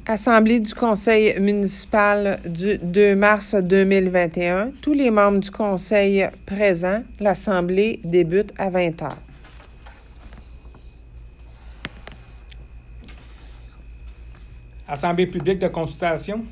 Assemblée du Conseil municipal du 2 mars 2021. Tous les membres du Conseil présents. L'Assemblée débute à 20 heures. Assemblée publique de consultation.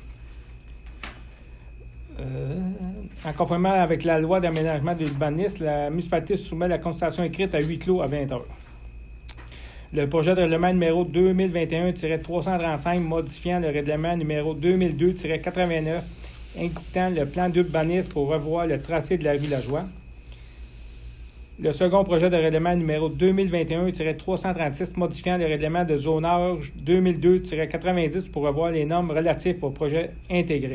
En conformément avec la loi d'aménagement de l'urbanisme, la municipalité soumet la consultation écrite à huis clos à 20 heures. Le projet de règlement numéro 2021-335 modifiant le règlement numéro 2002-89 indiquant le plan d'urbanisme pour revoir le tracé de la rue Lajoie. Le second projet de règlement numéro 2021-336 modifiant le règlement de zonage 2002-90 pour revoir les normes relatives au projet intégré.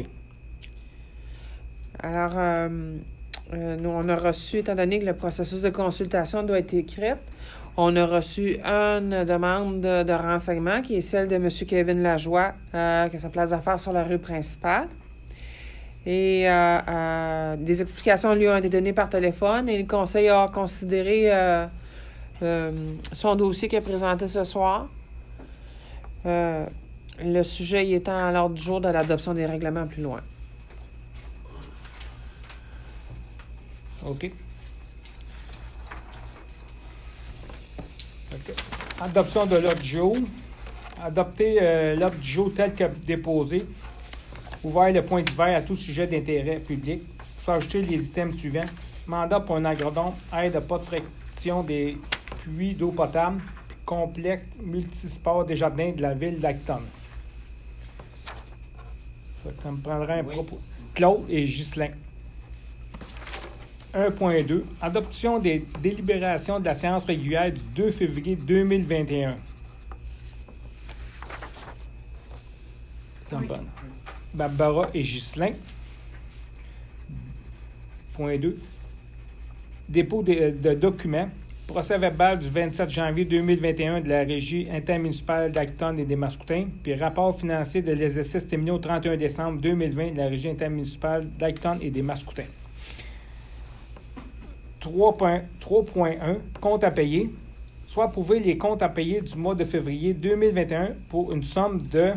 Alors, nous, on a reçu, étant donné que le processus de consultation doit être écrit, on a reçu une demande de renseignement qui est celle de M. Kevin Lajoie, qui a sa place d'affaires sur la rue principale. Et des explications lui ont été données par téléphone et le conseil a considéré son dossier qu'il a présenté ce soir. Le sujet y étant à l'ordre du jour de l'adoption des règlements plus loin. OK. Adoption de l'ordre du jour. Adopter l'ordre du jour tel que déposé. Ouvert le point d'hiver à tout sujet d'intérêt public. Soit ajouter les items suivants. Mandat pour un agronome, aide de protection des puits d'eau potable, puis complexe multisport des jardins de la ville d'Acton. Ça me prendra un propos. Claude et Ghislain. 1.2. Adoption des délibérations de la séance régulière du 2 février 2021. Ça me prend. Barbara et Ghislain. Point 2. Dépôt de documents. Procès verbal du 27 janvier 2021 de la Régie intermunicipale d'Acton et des Mascoutins, puis rapport financier de l'exercice terminé au 31 décembre 2020 de la Régie intermunicipale d'Acton et des Mascoutins. 3.1. Comptes à payer. Soit approuver les comptes à payer du mois de février 2021 pour une somme de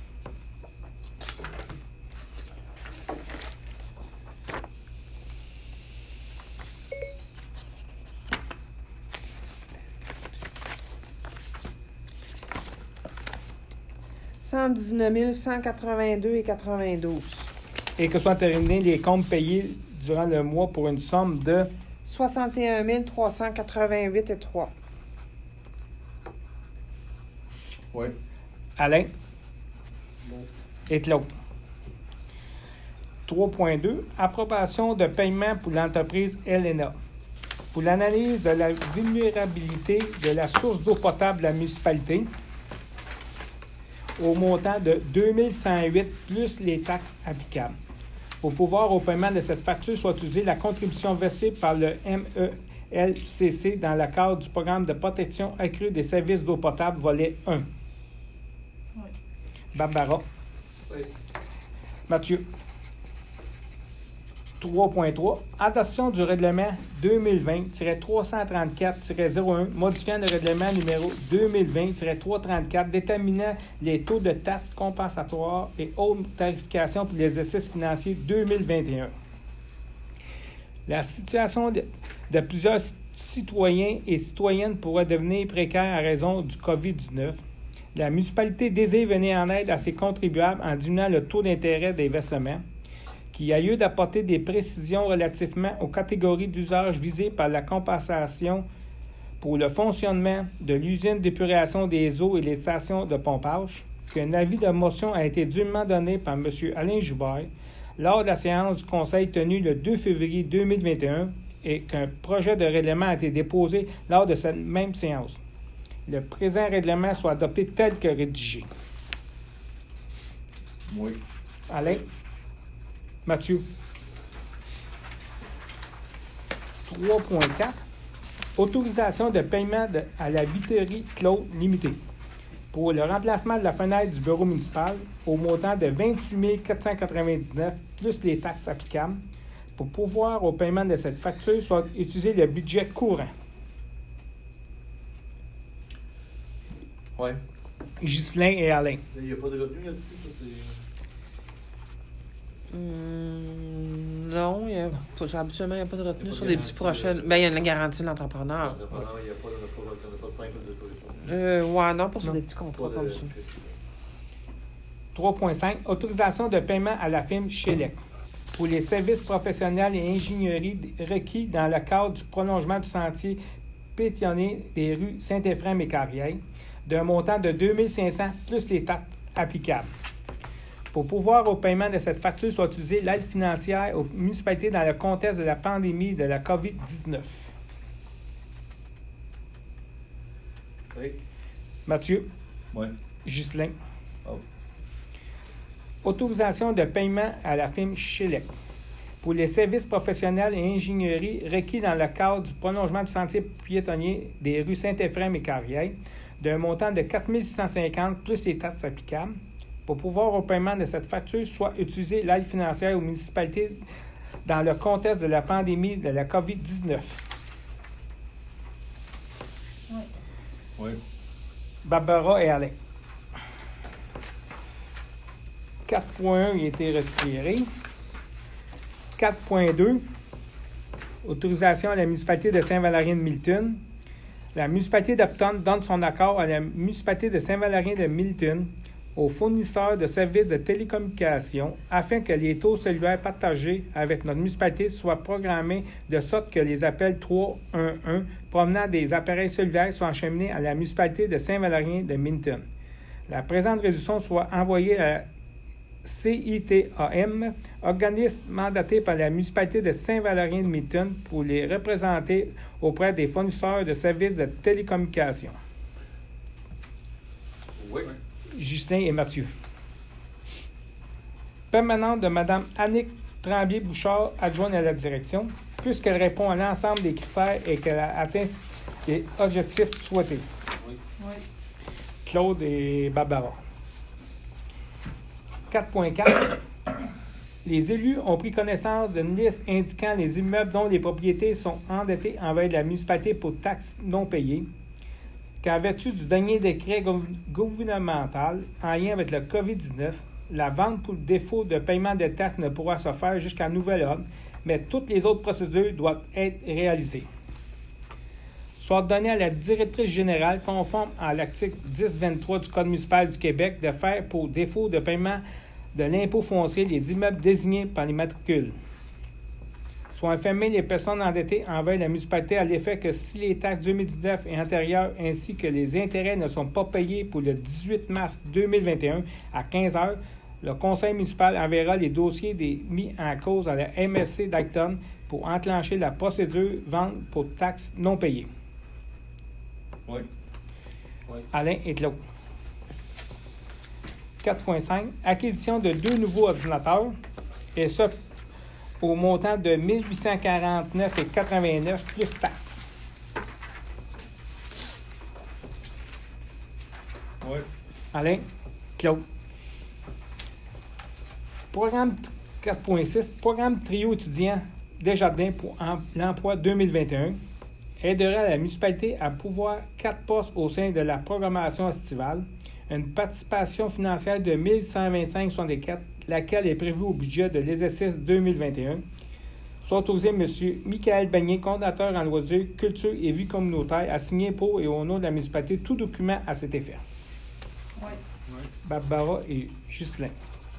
119 182,92. Et que soient terminés les comptes payés durant le mois pour une somme de 61 388,3. Oui. Alain Non. et Claude. 3.2. Approbation de paiement pour l'entreprise LNA. Pour l'analyse de la vulnérabilité de la source d'eau potable de la municipalité au montant de 2108 plus les taxes applicables. Pour pouvoir au paiement de cette facture soit utilisée la contribution versée par le MELCC dans le cadre du programme de protection accrue des services d'eau potable, volet 1. Oui. Barbara. Oui. Mathieu. 3.3. Adoption du règlement 2020-334-01 modifiant le règlement numéro 2020-334 déterminant les taux de taxes compensatoires et autres tarifications pour l'exercice financier 2021. La situation de plusieurs citoyens et citoyennes pourrait devenir précaire à raison du COVID-19. La municipalité désire venir en aide à ses contribuables en diminuant le taux d'intérêt des versements, qui a lieu d'apporter des précisions relativement aux catégories d'usage visées par la compensation pour le fonctionnement de l'usine d'épuration des eaux et les stations de pompage, qu'un avis de motion a été dûment donné par M. Alain Joubert lors de la séance du Conseil tenue le 2 février 2021 et qu'un projet de règlement a été déposé lors de cette même séance. Le présent règlement soit adopté tel que rédigé. Oui. Alain? Mathieu. 3.4. Autorisation de paiement à la Viterie Claude Limitée pour le remplacement de la fenêtre du bureau municipal au montant de 28 499 plus les taxes applicables. Pour pouvoir au paiement de cette facture soit utilisé le budget courant. Oui. Ghislain et Alain. Il n'y a pas de retenue là-dessus, ça, c'est... Non, habituellement, il n'y a pas de retenue Il y a pas sur de des garantie, petits prochains. Ben, il y a une garantie de l'entrepreneur. Il n'y a pas de 5 de solution. Ouais, non, pas sur Non. des petits contrats comme ça. 3.5. Autorisation de paiement à la firme Chélec pour les services professionnels et ingénierie requis dans le cadre du prolongement du sentier pétionnier des rues Saint-Éphrem et Carrière d'un montant de 2 500 plus les taxes applicables. Pour pouvoir au paiement de cette facture soit utilisée l'aide financière aux municipalités dans le contexte de la pandémie de la COVID-19. Oui. Mathieu. Oui. Ghislain. Oh. Autorisation de paiement à la firme Chélec pour les services professionnels et ingénierie requis dans le cadre du prolongement du sentier piétonnier des rues Saint-Éphrem et Carrière d'un montant de 4 650 plus les taxes applicables. Pour pouvoir au paiement de cette facture soit utilisée l'aide financière aux municipalités dans le contexte de la pandémie de la COVID-19. Oui. Barbara et Alain. 4.1 il a été retiré. 4.2 autorisation à la municipalité de Saint-Valérien-de-Milton. La municipalité d'Upton donne son accord à la municipalité de Saint-Valérien-de-Milton aux fournisseurs de services de télécommunications afin que les taux cellulaires partagés avec notre municipalité soient programmés de sorte que les appels 311 provenant des appareils cellulaires soient acheminés à la municipalité de Saint-Valérien-de-Milton. La présente résolution soit envoyée à la CITAM, organisme mandaté par la municipalité de Saint-Valérien-de-Milton pour les représenter auprès des fournisseurs de services de télécommunications. Oui. Ghislain et Mathieu. Permanente de Mme Annick Tremblay-Bouchard, adjointe à la direction, puisqu'elle répond à l'ensemble des critères et qu'elle a atteint les objectifs souhaités. Oui. Claude et Barbara. 4.4. Les élus ont pris connaissance d'une liste indiquant les immeubles dont les propriétés sont endettées envers la municipalité pour taxes non payées, qu'en vertu du dernier décret gouvernemental en lien avec le COVID-19, la vente pour défaut de paiement de taxes ne pourra se faire jusqu'à nouvel ordre, mais toutes les autres procédures doivent être réalisées. Soit donné à la directrice générale, conforme à l'article 1023 du Code municipal du Québec, de faire pour défaut de paiement de l'impôt foncier les immeubles désignés par les matricules. Soit informer les personnes endettées envers la municipalité à l'effet que si les taxes 2019 et antérieures ainsi que les intérêts ne sont pas payés pour le 18 mars 2021 à 15 heures, le conseil municipal enverra les dossiers des mis en cause à la MSC d'Acton pour enclencher la procédure vente pour taxes non payées. Oui. Alain et Claude. 4.5. Acquisition de 2 nouveaux ordinateurs, et ce au montant de 1849,89 plus taxes. Oui. Alain, Claude. Programme 4.6. Programme trio étudiant Desjardins pour l'emploi 2021 aidera la municipalité à pourvoir 4 postes au sein de la programmation estivale, une participation financière de 1125,64, laquelle est prévue au budget de l'exercice 2021. Soit autorisé M. Michael Bagné, coordonnateur en loisirs, culture et vie communautaire, à signer pour et au nom de la municipalité tout document à cet effet. Oui. Barbara et Ghislain.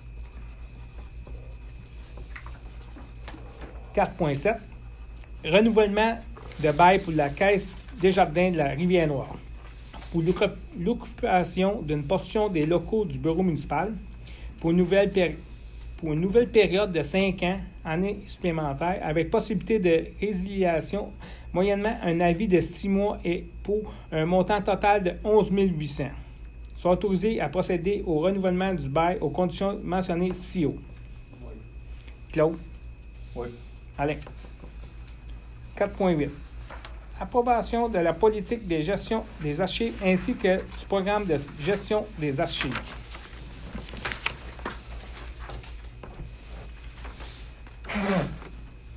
4.7. Renouvellement de bail pour la Caisse Desjardins de la Rivière-Noire pour l'occupation d'une portion des locaux du bureau municipal pour une nouvelle période de 5 ans, année supplémentaire, avec possibilité de résiliation moyennement un avis de 6 mois et pour un montant total de 11 800. Soit autorisé à procéder au renouvellement du bail aux conditions mentionnées ci-haut. Oui. Claude. Oui. Alain. 4.8. Approbation de la politique de gestion des archives ainsi que du programme de gestion des archives.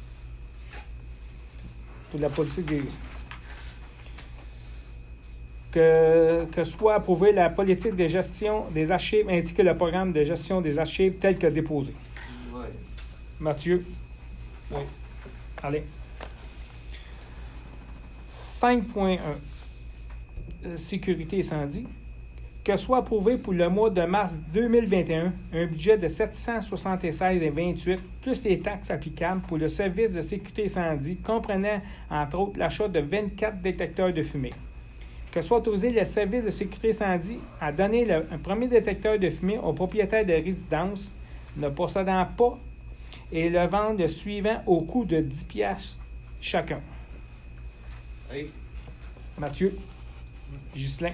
Pour la politique des... que soit approuvé la politique de gestion des archives ainsi que le programme de gestion des archives tel que déposé. Oui. Mathieu? Oui. Allez. 5.1. Sécurité incendie. Que soit approuvé pour le mois de mars 2021 un budget de 776,28 plus les taxes applicables pour le service de sécurité incendie, comprenant entre autres l'achat de 24 détecteurs de fumée. Que soit autorisé le service de sécurité incendie à donner un premier détecteur de fumée aux propriétaires de résidences ne possédant pas et le vendre le suivant au coût de 10 piastres chacun. Oui. Mathieu? Ghislain?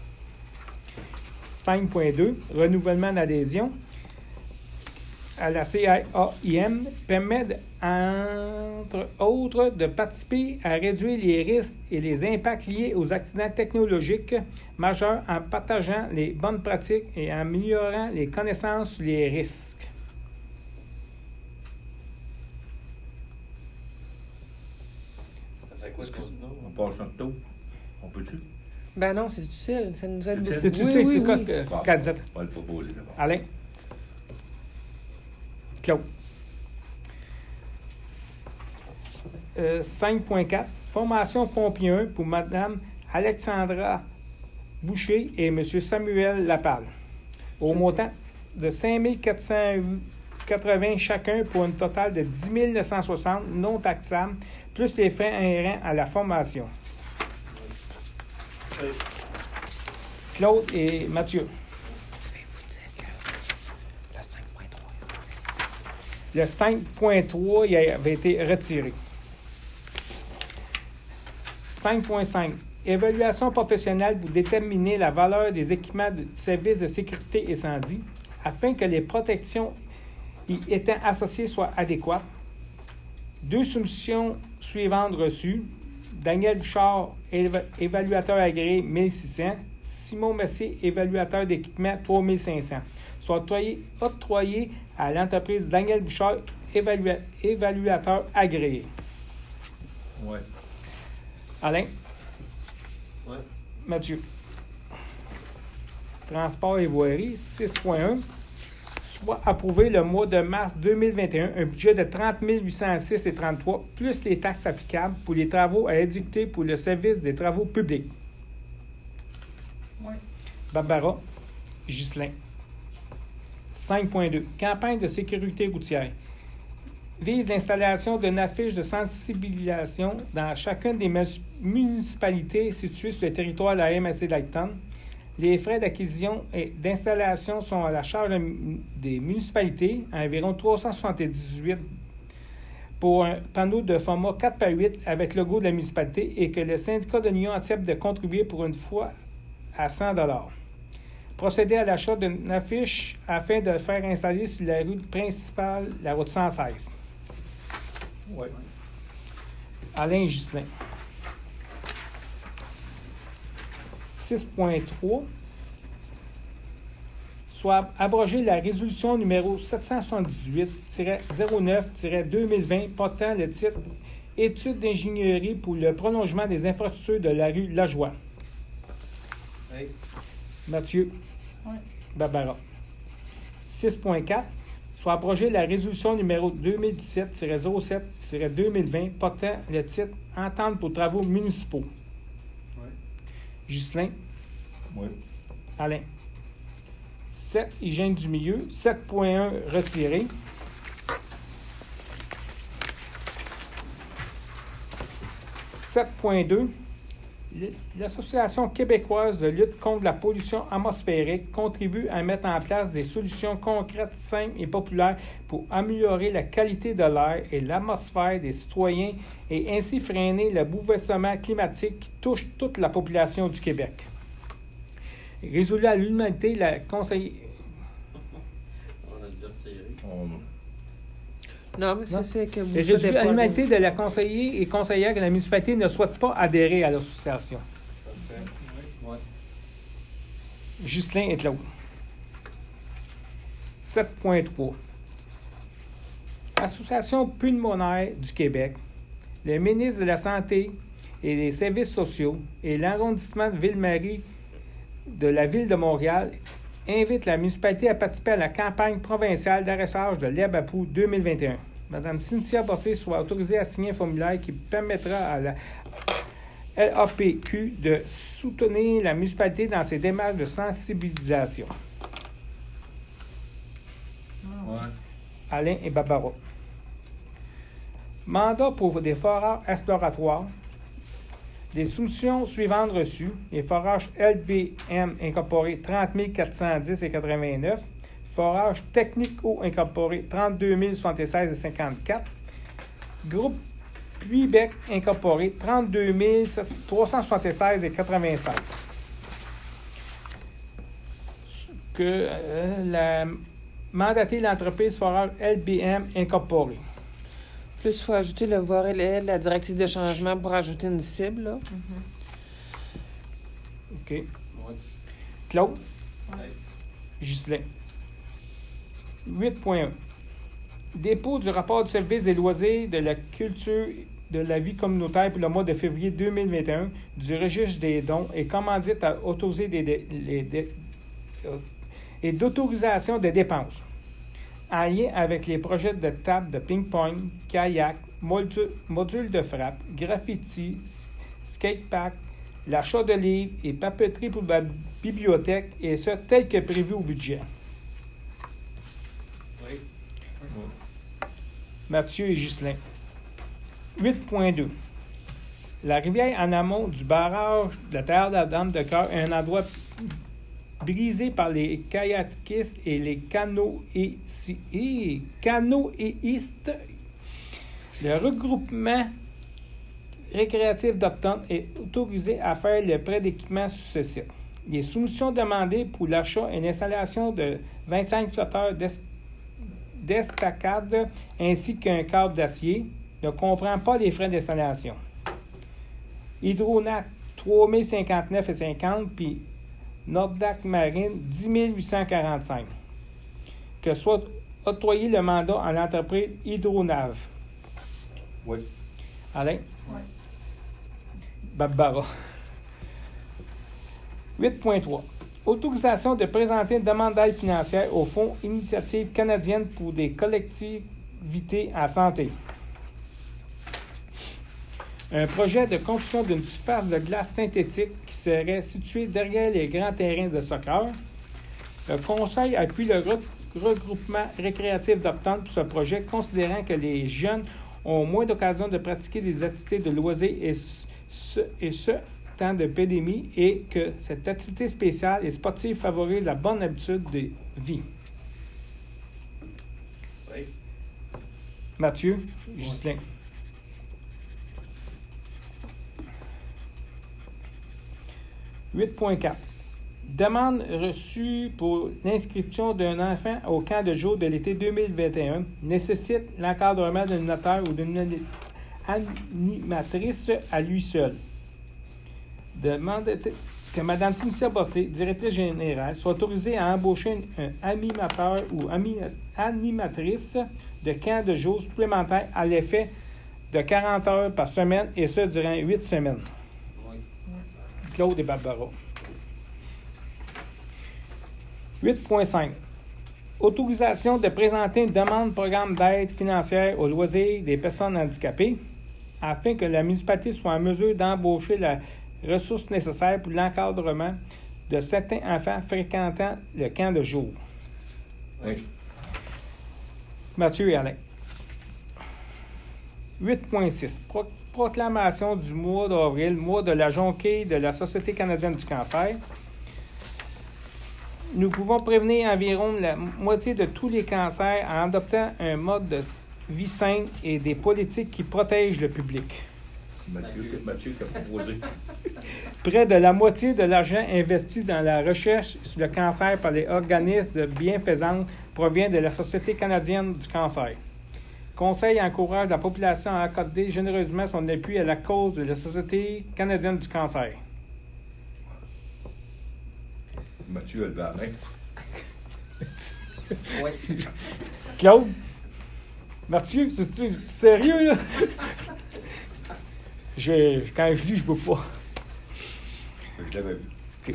5.2, renouvellement d'adhésion à la CIAIM permet, entre autres, de participer à réduire les risques et les impacts liés aux accidents technologiques majeurs en partageant les bonnes pratiques et en améliorant les connaissances sur les risques. C'est quoi ce qu'on dit? On passe notre tour. On peut-tu? Ben non, c'est utile. Ça nous aide C'est beaucoup. utile? Tu sais, c'est quoi qu'elle dit? On va le proposer d'abord. Alain? Claude? 5.4. Formation pompier 1 pour Mme Alexandra Boucher et M. Samuel Lapalle. Au montant de 5 480 chacun pour un total de 10 960 non taxables, plus les frais inhérents à la formation. Oui. Claude et Mathieu. Je vais vous dire que le 5.3. Le 5.3 il avait été retiré. 5.5. Évaluation professionnelle pour déterminer la valeur des équipements de service de sécurité incendie afin que les protections y étant associées soient adéquates. 2 soumissions suivantes reçues. Daniel Bouchard, évaluateur agréé, 1600. Simon Messier, évaluateur d'équipement, 3500. Soit octroyés à l'entreprise Daniel Bouchard, évaluateur agréé. Oui. Alain? Oui. Mathieu? Transport et voirie, 6.1. Soit approuvé le mois de mars 2021 un budget de 30 806,33 plus les taxes applicables pour les travaux à exécuter pour le service des travaux publics. Oui. Barbara? Ghislain? 5.2. Campagne de sécurité routière. Vise l'installation d'une affiche de sensibilisation dans chacune des municipalités situées sur le territoire de la MRC d'Acton. Les frais d'acquisition et d'installation sont à la charge des municipalités, à environ 378 pour un panneau de format 4x8 avec le logo de la municipalité et que le syndicat de l'Union accepte de contribuer pour une fois à 100 $. Procéder à l'achat d'une affiche afin de le faire installer sur la rue principale, la route 116. Oui. Alain Ghislain. 6.3. Soit abroger la résolution numéro 778-09-2020 portant le titre « Études d'ingénierie pour le prolongement des infrastructures de la rue Lajoie ». Oui. Mathieu. Oui. Barbara. 6.4. Soit abroger la résolution numéro 2017-07-2020 portant le titre « Entente pour travaux municipaux ». Oui. Ghislain. Oui. Alain. 7. Hygiène du milieu. 7.1 retiré. 7.2. L'Association québécoise de lutte contre la pollution atmosphérique contribue à mettre en place des solutions concrètes, simples et populaires pour améliorer la qualité de l'air et l'atmosphère des citoyens et ainsi freiner le bouleversement climatique qui touche toute la population du Québec. Résolu à l'unanimité, la conseillère... On a déjà retiré. Non, mais ça, c'est que vous Résolu faites à pas... l'unanimité de la conseillère et conseillère que la municipalité ne souhaite pas adhérer à l'association. Parfait. Oui. Ghislain et Claude. 7.3. Association pulmonaire du Québec. Le ministre de la Santé et des services sociaux et l'arrondissement de Ville-Marie de la Ville de Montréal invite la municipalité à participer à la campagne provinciale d'arrosage de l'herbe à poux 2021. Mme Cynthia Bossé soit autorisée à signer un formulaire qui permettra à la LAPQ de soutenir la municipalité dans ses démarches de sensibilisation. Ouais. Alain et Barbara. Mandat pour des forages exploratoires. Les soumissions suivantes reçues. Les forages LBM incorporés 30 410,89. Forage Technico incorporé 32 076,54. Groupe Puibec incorporé 32 376,96. Que la mandater l'entreprise Forage LBM incorporée. Plus, il faut ajouter le volet, la directive de changement pour ajouter une cible. Là. OK. Ouais. Claude. Ouais. Ghislain. 8.1. Dépôt du rapport du service des loisirs, de la culture, de la vie communautaire pour le mois de février 2021 du registre des dons et commandite à autoriser et d'autorisation des dépenses en lien avec les projets de table de ping-pong, kayak, module de frappe, graffiti, skatepark, l'achat de livres et papeterie pour la bibliothèque, et ce, tel que prévu au budget. Oui. Mathieu et Ghislain. 8.2. La rivière en amont du barrage de la Terre de la Dame de Cœur est un endroit brisé par les kayakistes et les canoïstes. Le regroupement récréatif d'Upton est autorisé à faire le prêt d'équipement sur ce site. Les soumissions demandées pour l'achat et l'installation de 25 flotteurs d'estacade ainsi qu'un câble d'acier ne comprend pas les frais d'installation. Hydronac 3059,50 puis Nordac Marine 10 845. Que soit octroyé le mandat à l'entreprise Hydronav. Oui. Alain? Oui. Barbara. 8.3. Autorisation de présenter une demande d'aide financière au Fonds Initiative canadienne pour des collectivités en santé. Un projet de construction d'une surface de glace synthétique qui serait située derrière les grands terrains de soccer. Le Conseil appuie le regroupement récréatif d'Upton pour ce projet, considérant que les jeunes ont moins d'occasions de pratiquer des activités de loisirs et ce temps de pandémie, et que cette activité spéciale et sportive favorise la bonne habitude de vie. Oui. Mathieu, Ghislain. « 8.4. Demande reçue pour l'inscription d'un enfant au camp de jour de l'été 2021 nécessite l'encadrement d'un animateur ou d'une animatrice à lui seul. Demande que Mme Cynthia Bossé, directrice générale, soit autorisée à embaucher un animateur ou animatrice de camp de jour supplémentaire à l'effet de 40 heures par semaine, et ce, durant 8 semaines. Oui. Claude et Barbara. 8.5. Autorisation de présenter une demande de programme d'aide financière aux loisirs des personnes handicapées afin que la municipalité soit en mesure d'embaucher la ressource nécessaire pour l'encadrement de certains enfants fréquentant le camp de jour. Oui. Mathieu et Alain. 8.6. Proclamation du mois d'avril, mois de la jonquille de la Société canadienne du cancer. Nous pouvons prévenir environ la moitié de tous les cancers en adoptant un mode de vie sain et des politiques qui protègent le public. Mathieu qui a proposé. Près de la moitié de l'argent investi dans la recherche sur le cancer par les organismes de bienfaisance provient de la Société canadienne du cancer. Conseil encourage la population à accorder généreusement son appui à la cause de la Société canadienne du cancer. Mathieu a levé la main. Oui. Claude? Mathieu, c'est sérieux, là? Quand je lis, je ne peux pas. Je l'avais vu.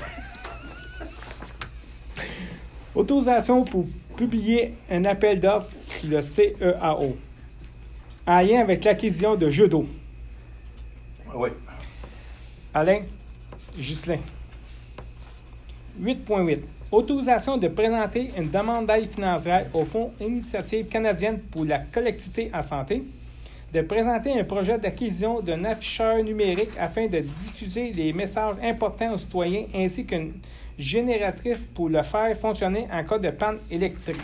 Autorisation pour publier un appel d'offres sur le CEAO en lien avec l'acquisition de jeux d'eau. Oui. Alain, Ghislain. 8.8. Autorisation de présenter une demande d'aide financière au Fonds Initiative canadienne pour la collectivité en santé, de présenter un projet d'acquisition d'un afficheur numérique afin de diffuser les messages importants aux citoyens ainsi qu'une génératrice pour le faire fonctionner en cas de panne électrique.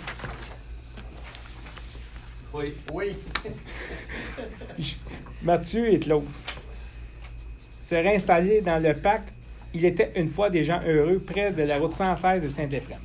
Oui. Oui. Mathieu et Claude se réinstaller dans le parc. Il était une fois des gens heureux près de la route 116 de Saint-Éphrem.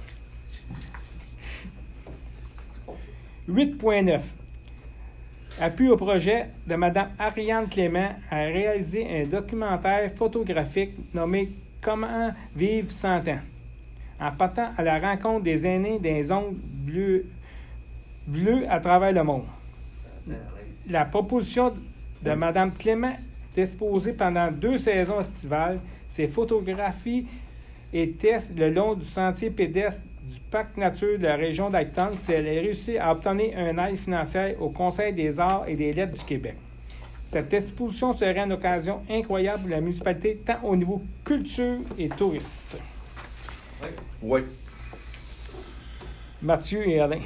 8.9. Appui au projet de Mme Ariane Clément à réaliser un documentaire photographique nommé « Comment vivre 100 ans » en partant à la rencontre des aînés des ongles bleus à travers le monde. La proposition de Mme Clément d'exposer pendant 2 saisons estivales ses photographies et tests le long du sentier pédestre du Parc nature de la région d'Acton si elle a réussi à obtenir une aide financière au Conseil des arts et des lettres du Québec. Cette exposition serait une occasion incroyable pour la municipalité, tant au niveau culture et tourisme. Oui. Mathieu et Alain.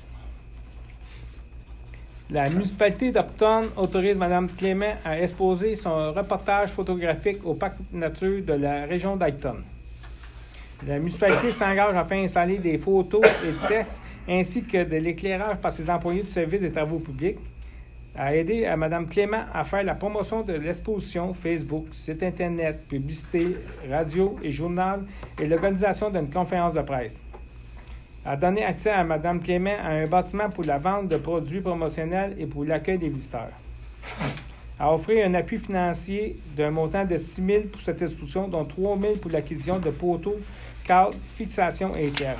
La municipalité d'Upton autorise Mme Clément à exposer son reportage photographique au Parc nature de la région d'Acton. La municipalité s'engage à faire installer des photos et tests ainsi que de l'éclairage par ses employés du service des travaux publics, à aider à Mme Clément à faire la promotion de l'exposition Facebook, site Internet, publicité, radio et journal et l'organisation d'une conférence de presse. À donner accès à Mme Clément à un bâtiment pour la vente de produits promotionnels et pour l'accueil des visiteurs. À offrir un appui financier d'un montant de 6 000 pour cette exposition, dont 3 000 pour l'acquisition de poteaux, cadres, fixation et éclairage.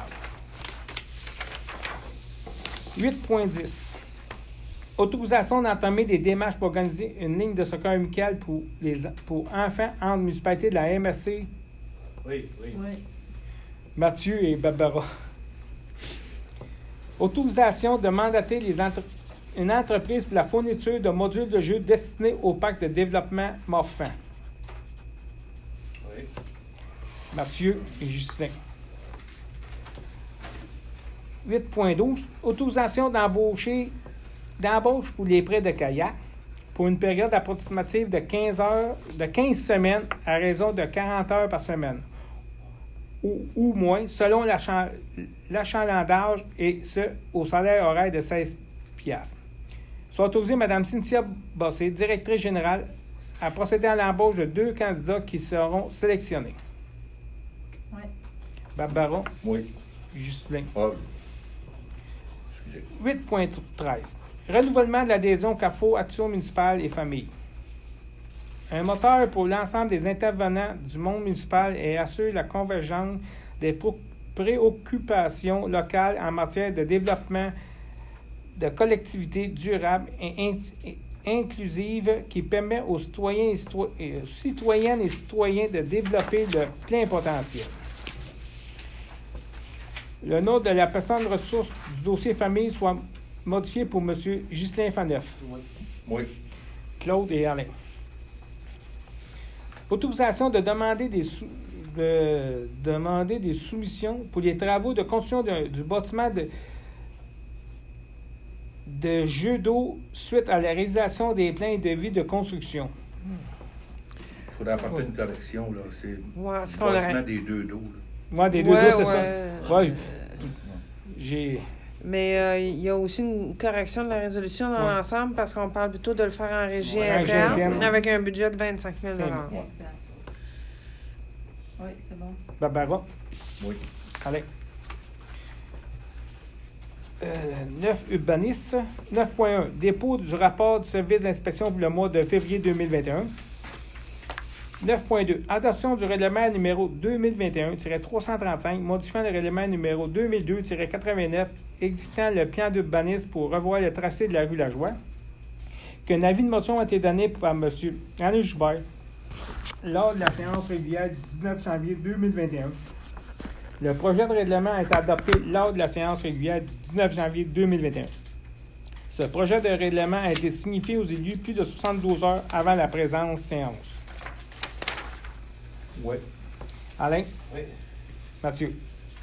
8.10. Autorisation d'entamer des démarches pour organiser une ligne de secours amical pour enfants entre municipalités de la MSC. Oui. Mathieu et Barbara. Autorisation de mandater une entreprise pour la fourniture de modules de jeux destinés au parc de développement Morphin. Oui. Mathieu et Justin. 8.12. Autorisation d'embauche pour les prêts de kayak pour une période approximative de 15 semaines à raison de 40 heures par semaine ou moins, selon l'achalandage et ce, au salaire horaire de 16 piastres. Soit autorisé Mme Cynthia Bossé, directrice générale, à procéder à l'embauche de 2 candidats qui seront sélectionnés. Oui. Barbara. Oui. Justin. Ah, excusez. 8.13. Renouvellement de l'adhésion CAFO Action municipale et famille. Un moteur pour l'ensemble des intervenants du monde municipal et assure la convergence des préoccupations locales en matière de développement de collectivités durables et inclusives qui permet aux citoyennes et citoyens de développer leur plein potentiel. Le nom de la personne ressource du dossier famille soit modifié pour M. Ghislain Faneuf. Oui. Claude et Alain. Autorisation de demander des soumissions pour les travaux de construction du bâtiment de jeux d'eau suite à la réalisation des plans de vie de construction. Il faudrait apporter une correction, là. C'est ce le qu'on bâtiment aurait... des 2 dos, là. Moi, des deux dos, c'est ça. Ouais. J'ai... Mais il y a aussi une correction de la résolution dans l'ensemble parce qu'on parle plutôt de le faire en régie interne avec un budget de 25 000 Exact. Oui, c'est bon. Barbara. Oui. Allez. 9, urbanisme. 9.1, dépôt du rapport du service d'inspection pour le mois de février 2021. 9.2, adoption du règlement numéro 2021-335, modifiant le règlement numéro 2002-89, édictant le plan d'urbanisme pour revoir le tracé de la rue Lajoie. qu'un avis de motion a été donné par M. Alain Joubert lors de la séance régulière du 19 janvier 2021. Le projet de règlement a été adopté lors de la séance régulière du 19 janvier 2021. Ce projet de règlement a été signifié aux élus plus de 72 heures avant la présente séance. Oui. Alain? Oui. Mathieu?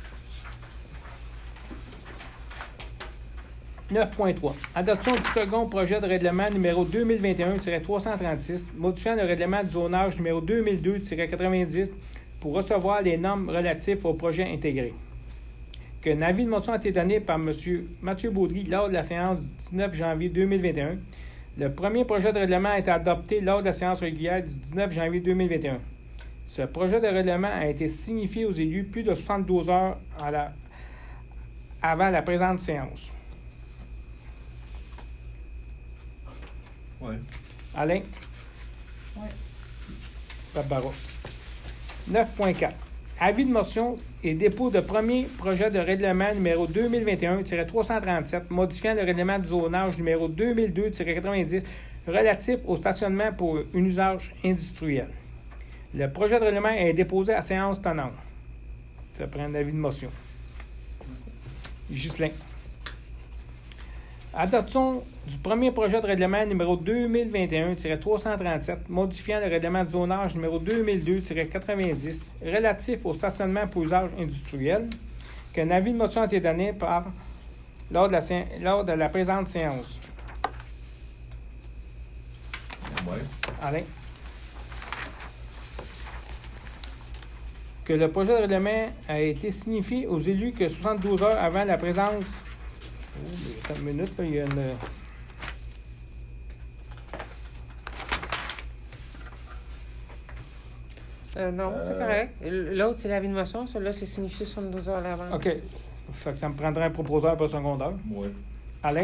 9.3. Adoption du second projet de règlement numéro 2021-336, modifiant le règlement de zonage numéro 2002-90 pour recevoir les normes relatives au projet intégré. Qu'un avis de motion a été donné par M. Mathieu Baudry lors de la séance du 19 janvier 2021. Le premier projet de règlement a été adopté lors de la séance régulière du 19 janvier 2021. Ce projet de règlement a été signifié aux élus plus de 72 heures avant la présente séance. Oui. Alain? Oui. Barbara. 9.4. Avis de motion et dépôt de premier projet de règlement numéro 2021-337, modifiant le règlement du zonage numéro 2002-90 relatif au stationnement pour un usage industriel. Le projet de règlement est déposé à séance tenante. Ça prend un avis de motion. Ghislain. Adoption du premier projet de règlement numéro 2021-337, modifiant le règlement de zonage numéro 2002-90 relatif au stationnement pour usage industriel, qu'un avis de motion a été donné lors de la présente séance. Oui. Alain? Que le projet de règlement a été signifié aux élus que 72 heures avant la présence... Oh, mais attends une minute, là, il y a une... Non, c'est correct. L'autre, c'est l'avis de motion. Celui-là, c'est signifié 72 heures à l'avance. OK. Fait que ça me prendrait un proposeur pour secondaire. Oui. Alain?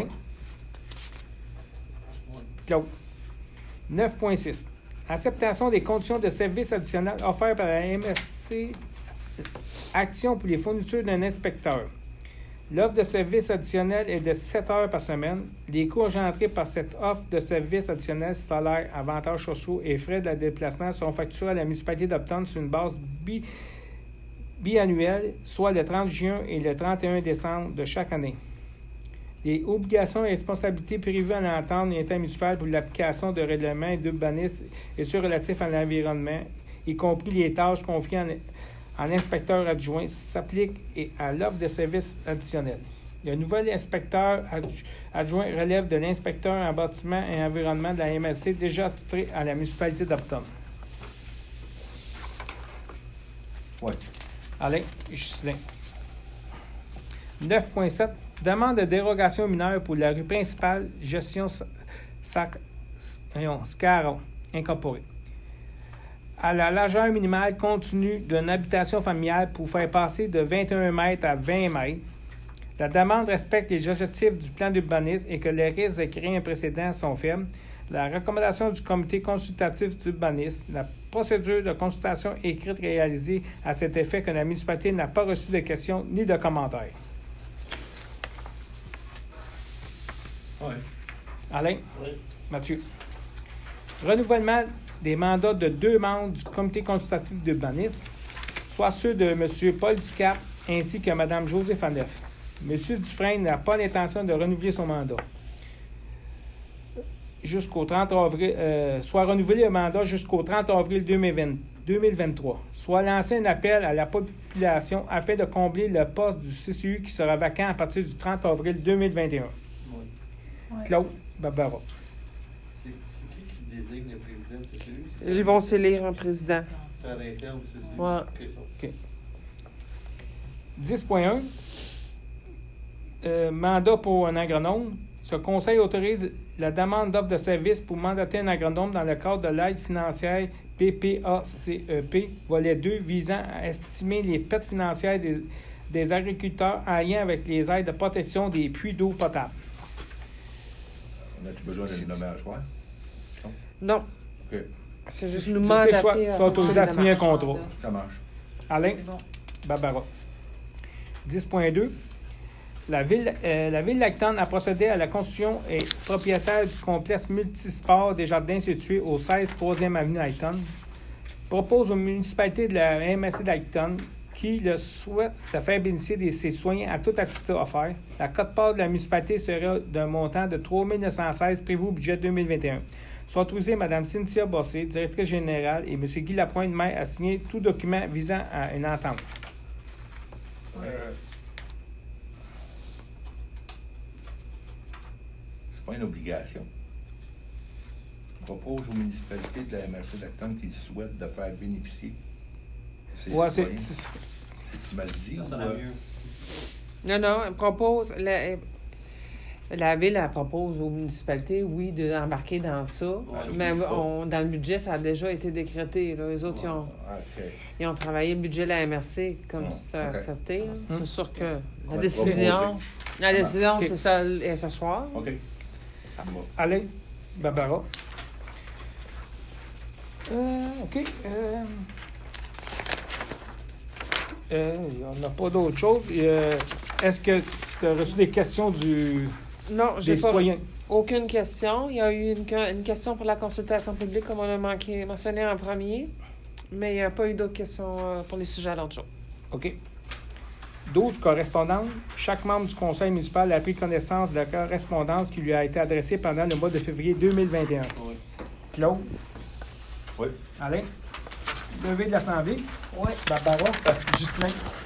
Oui. Claude. 9.6. Acceptation des conditions de service additionnelles offertes par la MSC Action pour les fournitures d'un inspecteur. L'offre de service additionnel est de 7 heures par semaine. Les coûts engendrés par cette offre de service additionnel, salaire, avantages sociaux et frais de déplacement sont facturés à la municipalité d'Upton sur une base biannuelle, soit le 30 juin et le 31 décembre de chaque année. Les obligations et responsabilités prévues à l'entente intermunicipale pour l'application de règlements et d'urbanisme et ceux relatifs à l'environnement, y compris les tâches confiées en inspecteur adjoint, s'appliquent à l'offre de services additionnels. Le nouvel inspecteur adjoint relève de l'inspecteur en bâtiment et environnement de la MSC déjà attitré à la municipalité d'Upton. Oui. Alain Ghislain. 9.7. Demande de dérogation mineure pour la rue principale, gestion Scarron, incorporée. À la largeur minimale continue d'une habitation familiale pour faire passer de 21 mètres à 20 mètres. La demande respecte les objectifs du plan d'urbanisme et que les risques de créer un précédent sont faibles. La recommandation du comité consultatif d'urbanisme, la procédure de consultation écrite réalisée à cet effet que la municipalité n'a pas reçu de questions ni de commentaires. Oui. Alain? Oui. Mathieu. Renouvellement des mandats de 2 membres du comité consultatif d'urbanisme, soit ceux de M. Paul Ducap ainsi que Mme Joseph Neff. M. Dufresne n'a pas l'intention de renouveler son mandat. Jusqu'au 30 avril, soit renouveler le mandat jusqu'au 30 avril 2023, soit lancer un appel à la population afin de combler le poste du CCU qui sera vacant à partir du 30 avril 2021. Oui. Ouais. Claude Barbara. C'est qui désigne le président de CCU? Ils vont s'élire un président. C'est à l'interne du CCU? Ouais. OK. 10.1. Mandat pour un agronome. Ce conseil autorise la demande d'offre de service pour mandater un agronome dans le cadre de l'aide financière PPACEP, volet 2, visant à estimer les pertes financières des agriculteurs en lien avec les aides de protection des puits d'eau potable. On a-tu besoin de nommer un choix? Non. OK. C'est juste nous Tous les mandater choix à sont autorisés faire à la signer un marche. contrat. Ça marche. Alain C'est bon. Barbara. 10.2. La ville d'Acton a procédé à la construction et propriétaire du complexe multisport des jardins situé au 16 3e avenue Acton. Propose aux municipalités de la MSC d'Acton qui le souhaitent de faire bénéficier de ses soins à toute activité offerte. La quote-part de la municipalité serait d'un montant de 3 916 prévu au budget 2021. Soit autorisé Mme Cynthia Bossé, directrice générale, et M. Guy Lapointe, maire, à signer tout document visant à une entente. C'est pas une obligation. Propose aux municipalités de la MRC d'Acton qu'ils souhaitent de faire bénéficier ces Ouais, citoyens. C'est-tu mal dit? Ça ou, sera mieux. Non, elle propose... La ville, elle propose aux municipalités, oui, d'embarquer dans ça. Ouais, Mais je sais pas. dans le budget, ça a déjà été décrété. Là. Les autres, OK. ils ont travaillé le budget de la MRC comme si c'était OK. accepté. Là. C'est sûr que va la décision, proposer. c'est ça, est ce soir. OK. Bon. Allez, Barbara. OK. On n'a pas d'autre chose. Est-ce que tu as reçu des questions Non, j'ai des pas citoyens? aucune question. Il y a eu une question pour la consultation publique, comme on a mentionné en premier. Mais il n'y a pas eu d'autres questions pour les sujets à l'autre jour. OK. 12 correspondances. Chaque membre du conseil municipal a pris connaissance de la correspondance qui lui a été adressée pendant le mois de février 2021. Oui. Claude? Oui. Alain? Levé de l'Assemblée? Oui. Barbara? Justin?